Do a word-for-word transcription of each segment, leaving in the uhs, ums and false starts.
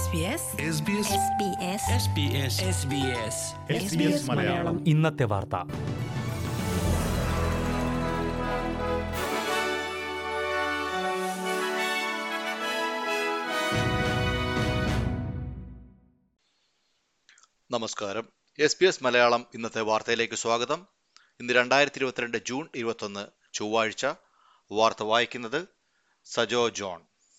മലയാളം ഇന്നത്തെ വാർത്ത. നമസ്കാരം. എസ് ബി എസ് മലയാളം ഇന്നത്തെ വാർത്തയിലേക്ക് സ്വാഗതം. ഇന്ന് രണ്ടായിരത്തി ഇരുപത്തിരണ്ട് ജൂൺ ഇരുപത്തൊന്ന് ചൊവ്വാഴ്ച. വാർത്ത വായിക്കുന്നത് സജോ ജോൺ.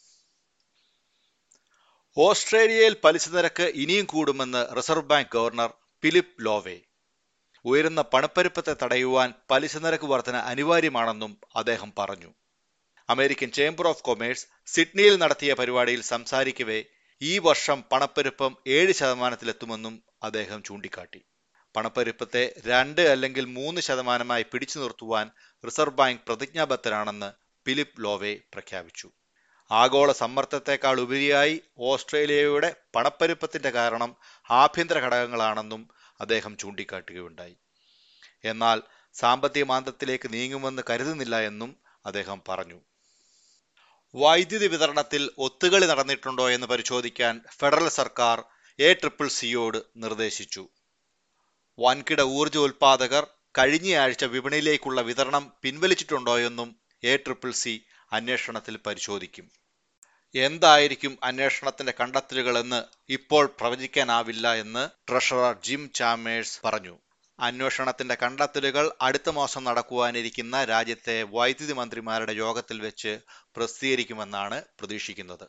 ഓസ്ട്രേലിയയിൽ പലിശ നിരക്ക് ഇനിയും കൂടുമെന്ന് reserve bank governor Philip Lowe. ഉയരുന്ന പണപ്പെരുപ്പത്തെ തടയുവാൻ പലിശ നിരക്ക് വർധന അനിവാര്യമാണെന്നും അദ്ദേഹം പറഞ്ഞു. അമേരിക്കൻ ചേംബർ ഓഫ് കൊമേഴ്സ് സിഡ്നിയിൽ നടത്തിയ പരിപാടിയിൽ സംസാരിക്കവേ ഈ വർഷം പണപ്പെരുപ്പം ഏഴ് ശതമാനത്തിലെത്തുമെന്നും അദ്ദേഹം ചൂണ്ടിക്കാട്ടി. പണപ്പെരുപ്പത്തെ രണ്ട് അല്ലെങ്കിൽ മൂന്ന് ശതമാനമായി പിടിച്ചു നിർത്തുവാൻ റിസർവ് ബാങ്ക് പ്രതിജ്ഞാബദ്ധരാണെന്ന് ഫിലിപ്പ് ലോവേ പ്രഖ്യാപിച്ചു. ആഗോള സമ്മർദ്ദത്തെക്കാൾ ഉപരിയായി ഓസ്ട്രേലിയയുടെ പണപ്പെരുപ്പത്തിന്റെ കാരണം ആഭ്യന്തര ഘടകങ്ങളാണെന്നും അദ്ദേഹം ചൂണ്ടിക്കാട്ടുകയുണ്ടായി. എന്നാൽ സാമ്പത്തിക മാന്ദ്യത്തിലേക്ക് നീങ്ങുമെന്ന് കരുതുന്നില്ല എന്നും അദ്ദേഹം പറഞ്ഞു. വൈദ്യുതി വിതരണത്തിൽ ഒത്തുകളി നടന്നിട്ടുണ്ടോ എന്ന് പരിശോധിക്കാൻ ഫെഡറൽ സർക്കാർ എ ട്രിപ്പിൾ സിയോട് നിർദ്ദേശിച്ചു. വൻകിട ഊർജ ഉൽപാദകർ കഴിഞ്ഞയാഴ്ച വിപണിയിലേക്കുള്ള വിതരണം പിൻവലിച്ചിട്ടുണ്ടോ എന്നും എ ട്രിപ്പിൾ സി അന്വേഷണത്തിൽ പരിശോധിക്കും. എന്തായിരിക്കും അന്വേഷണത്തിന്റെ കണ്ടെത്തലുകളെന്ന് ഇപ്പോൾ പ്രവചിക്കാനാവില്ല എന്ന് ട്രഷറർ ജിം ചാമേഴ്സ് പറഞ്ഞു. അന്വേഷണത്തിന്റെ കണ്ടെത്തലുകൾ അടുത്ത മാസം നടക്കുവാനിരിക്കുന്ന രാജ്യത്തെ വൈദ്യുതി മന്ത്രിമാരുടെ യോഗത്തിൽ വെച്ച് പ്രസിദ്ധീകരിക്കുമെന്നാണ് പ്രതീക്ഷിക്കുന്നത്.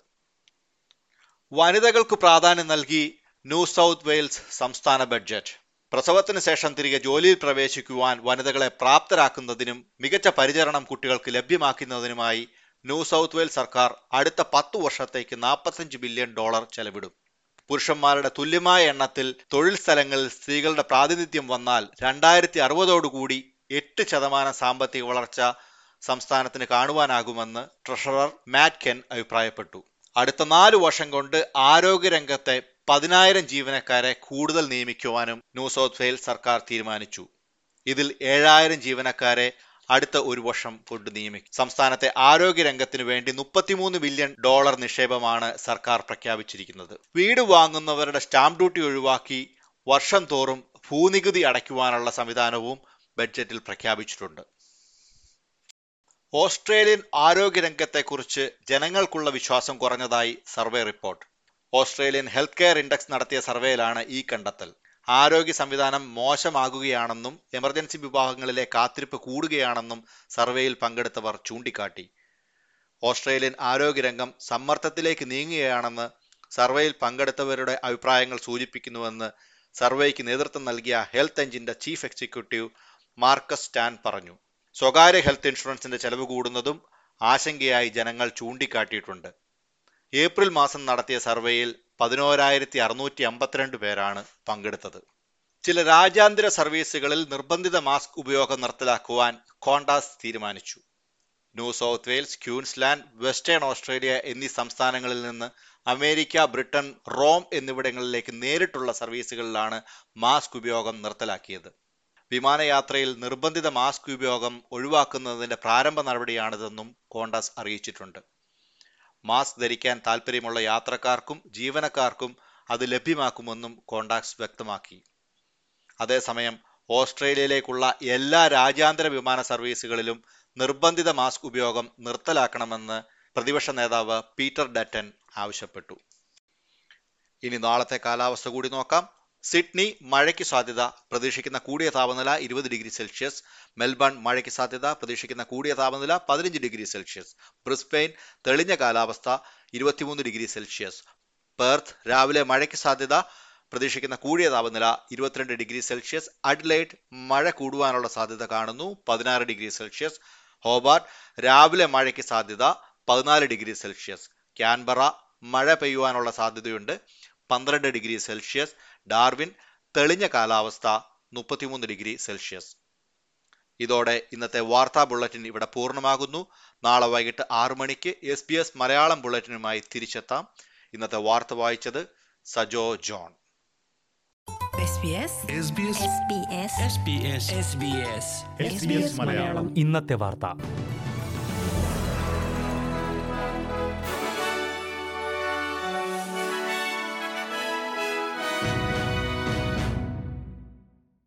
വനിതകൾക്ക് പ്രാധാന്യം നൽകി ന്യൂ സൗത്ത് വെയിൽസ് സംസ്ഥാന ബഡ്ജറ്റ്. പ്രസവത്തിന് ശേഷം തിരികെ ജോലിയിൽ പ്രവേശിക്കുവാൻ വനിതകളെ പ്രാപ്തരാക്കുന്നതിനും മികച്ച പരിചരണം കുട്ടികൾക്ക് ലഭ്യമാക്കുന്നതിനുമായി ന്യൂ സൗത്ത് വെയിൽസ് സർക്കാർ അടുത്ത പത്തു വർഷത്തേക്ക് നാൽപ്പത്തഞ്ച് ബില്യൺ ഡോളർ ചെലവിടും. പുരുഷന്മാരുടെ തുല്യമായ എണ്ണത്തിൽ തൊഴിൽ സ്ഥലങ്ങളിൽ സ്ത്രീകളുടെ പ്രാതിനിധ്യം വന്നാൽ രണ്ടായിരത്തി അറുപതോടുകൂടി എട്ട് ശതമാനം സാമ്പത്തിക വളർച്ച സംസ്ഥാനത്തിന് കാണുവാനാകുമെന്ന് ട്രഷറർ മാറ്റ് കെൻ അഭിപ്രായപ്പെട്ടു. അടുത്ത നാലു വർഷം കൊണ്ട് ആരോഗ്യരംഗത്തെ പതിനായിരം ജീവനക്കാരെ കൂടുതൽ നിയമിക്കുവാനും ന്യൂ സൗത്ത് വെയിൽസ് സർക്കാർ തീരുമാനിച്ചു. ഇതിൽ ഏഴായിരം ജീവനക്കാരെ അടുത്ത ഒരു വർഷം കൊണ്ട് നിയമിക്കും. സംസ്ഥാനത്തെ ആരോഗ്യരംഗത്തിനു വേണ്ടി മുപ്പത്തിമൂന്ന് ബില്യൺ ഡോളർ നിക്ഷേപമാണ് സർക്കാർ പ്രഖ്യാപിച്ചിരിക്കുന്നത്. വീട് വാങ്ങുന്നവരുടെ സ്റ്റാമ്പ് ഡ്യൂട്ടി ഒഴിവാക്കി വർഷം തോറും ഭൂനികുതി അടയ്ക്കുവാനുള്ള സംവിധാനവും ബഡ്ജറ്റിൽ പ്രഖ്യാപിച്ചിട്ടുണ്ട്. ഓസ്ട്രേലിയൻ ആരോഗ്യരംഗത്തെക്കുറിച്ച് ജനങ്ങൾക്കുള്ള വിശ്വാസം കുറഞ്ഞതായി survey report. Australian health care index നടത്തിയ സർവേയിലാണ് ഈ കണ്ടെത്തൽ. ആരോഗ്യ സംവിധാനം മോശമാകുകയാണെന്നും എമർജൻസി വിഭാഗങ്ങളിലെ കാത്തിരിപ്പ് കൂടുകയാണെന്നും സർവേയിൽ പങ്കെടുത്തവർ ചൂണ്ടിക്കാട്ടി. ഓസ്ട്രേലിയൻ ആരോഗ്യരംഗം സമ്മർദ്ദത്തിലേക്ക് നീങ്ങുകയാണെന്ന് സർവേയിൽ പങ്കെടുത്തവരുടെ അഭിപ്രായങ്ങൾ സൂചിപ്പിക്കുന്നുവെന്ന് സർവേക്ക് നേതൃത്വം നൽകിയ ഹെൽത്ത് എഞ്ചിന്റെ ചീഫ് എക്സിക്യൂട്ടീവ് മാർക്കസ് സ്റ്റാൻ പറഞ്ഞു. സ്വകാര്യ ഹെൽത്ത് ഇൻഷുറൻസിന്റെ ചെലവ് കൂടുന്നതും ആശങ്കയായി ജനങ്ങൾ ചൂണ്ടിക്കാട്ടിയിട്ടുണ്ട്. ഏപ്രിൽ മാസം നടത്തിയ സർവേയിൽ പതിനോരായിരത്തി അറുന്നൂറ്റി അമ്പത്തിരണ്ട് പേരാണ് പങ്കെടുത്തത്. ചില രാജ്യാന്തര സർവീസുകളിൽ നിർബന്ധിത മാസ്ക് ഉപയോഗം നിർത്തലാക്കുവാൻ കോണ്ടാസ് തീരുമാനിച്ചു. New South Wales, Queensland, Western Australia എന്നീ സംസ്ഥാനങ്ങളിൽ നിന്ന് അമേരിക്ക, ബ്രിട്ടൻ, റോം എന്നിവിടങ്ങളിലേക്ക് നേരിട്ടുള്ള സർവീസുകളിലാണ് മാസ്ക് ഉപയോഗം നിർത്തലാക്കിയത്. വിമാനയാത്രയിൽ നിർബന്ധിത മാസ്ക് ഉപയോഗം ഒഴിവാക്കുന്നതിന്റെ പ്രാരംഭ നടപടിയാണിതെന്നും കോണ്ടാസ് അറിയിച്ചിട്ടുണ്ട്. മാസ്ക് ധരിക്കാൻ താൽപ്പര്യമുള്ള യാത്രക്കാർക്കും ജീവനക്കാർക്കും അത് ലഭ്യമാക്കുമെന്നും കോണ്ടാസ് വ്യക്തമാക്കി. അതേസമയം ഓസ്ട്രേലിയയിലേക്കുള്ള എല്ലാ രാജ്യാന്തര വിമാന സർവീസുകളിലും നിർബന്ധിത മാസ്ക് ഉപയോഗം നിർത്തലാക്കണമെന്ന് പ്രതിപക്ഷ നേതാവ് പീറ്റർ ഡറ്റൻ ആവശ്യപ്പെട്ടു. ഇനി നാളത്തെ കാലാവസ്ഥ കൂടി നോക്കാം. സിഡ്നി മഴയ്ക്ക് സാധ്യത, പ്രതീക്ഷിക്കുന്ന കൂടിയ താപനില ഇരുപത് ഡിഗ്രി സെൽഷ്യസ്. മെൽബൺ മഴയ്ക്ക് സാധ്യത, പ്രതീക്ഷിക്കുന്ന കൂടിയ താപനില പതിനഞ്ച് ഡിഗ്രി സെൽഷ്യസ്. ബ്രിസ്ബെയിൻ തെളിഞ്ഞ കാലാവസ്ഥ, ഇരുപത്തിമൂന്ന് ഡിഗ്രി സെൽഷ്യസ്. പെർത്ത് രാവിലെ മഴയ്ക്ക് സാധ്യത, പ്രതീക്ഷിക്കുന്ന കൂടിയ താപനില ഇരുപത്തിരണ്ട് ഡിഗ്രി സെൽഷ്യസ്. അഡ്ലൈഡ് മഴ കൂടുവാനുള്ള സാധ്യത കാണുന്നു, പതിനാറ് ഡിഗ്രി സെൽഷ്യസ്. ഹോബാർട്ട് രാവിലെ മഴയ്ക്ക് സാധ്യത, പതിനാല് ഡിഗ്രി സെൽഷ്യസ്. ക്യാൻബറ മഴ പെയ്യുവാനുള്ള സാധ്യതയുണ്ട്, പന്ത്രണ്ട് ഡിഗ്രി സെൽഷ്യസ്. ഡാർവിൻ തെളിഞ്ഞ കാലാവസ്ഥ, മുപ്പത്തിമൂന്ന് ഡിഗ്രി സെൽഷ്യസ്. ഇതോടെ ഇന്നത്തെ വാർത്താ ബുള്ളറ്റിൻ ഇവിടെ പൂർണ്ണമാകുന്നു. നാളെ വൈകിട്ട് ആറു മണിക്ക് എസ് ബി എസ് മലയാളം ബുള്ളറ്റിനുമായി തിരിച്ചെത്താം. ഇന്നത്തെ വാർത്ത വായിച്ചത് സജോ ജോൺ. ഇന്നത്തെ വാർത്ത.